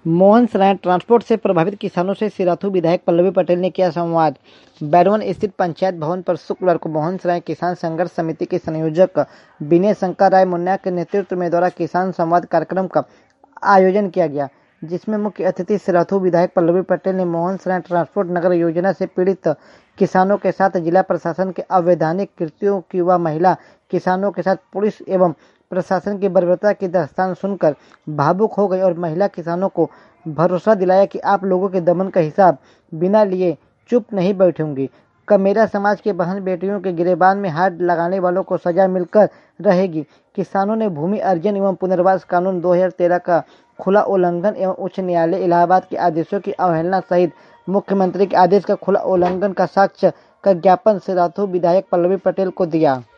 मोहन सराय transport से प्रभावित किसानों से सिराथू विधायक पल्लवी पटेल ने किया संवाद। बैरवन स्थित पंचायत भवन पर शुक्रवार को मोहन सराय किसान संघर्ष समिति के संयोजक विनय शंकर राय मुन्ना के नेतृत्व में द्वारा किसान संवाद कार्यक्रम का आयोजन किया गया, जिसमें मुख्य अतिथि सिराथू विधायक पल्लवी पटेल ने मोहन सराय ट्रांसपोर्ट नगर योजना से पीड़ित किसानों के साथ जिला प्रशासन के अवैधानिक कृत्यों की व महिला किसानों के साथ पुलिस एवं प्रशासन की बर्बरता की दास्तान सुनकर भावुक हो गई और महिला किसानों को भरोसा दिलाया कि आप लोगों के दमन का हिसाब बिना लिए चुप नहीं बैठूंगी। कमेरा समाज के बहन बेटियों के गिरेबान में हाथ लगाने वालों को सजा मिलकर रहेगी। किसानों ने भूमि अर्जन एवं पुनर्वास कानून 2013 का खुला उल्लंघन एवं उच्च न्यायालय इलाहाबाद के आदेशों की अवहेलना सहित मुख्यमंत्री के आदेश का खुला उल्लंघन का साक्ष्य का ज्ञापन सिराथू विधायक पल्लवी पटेल को दिया।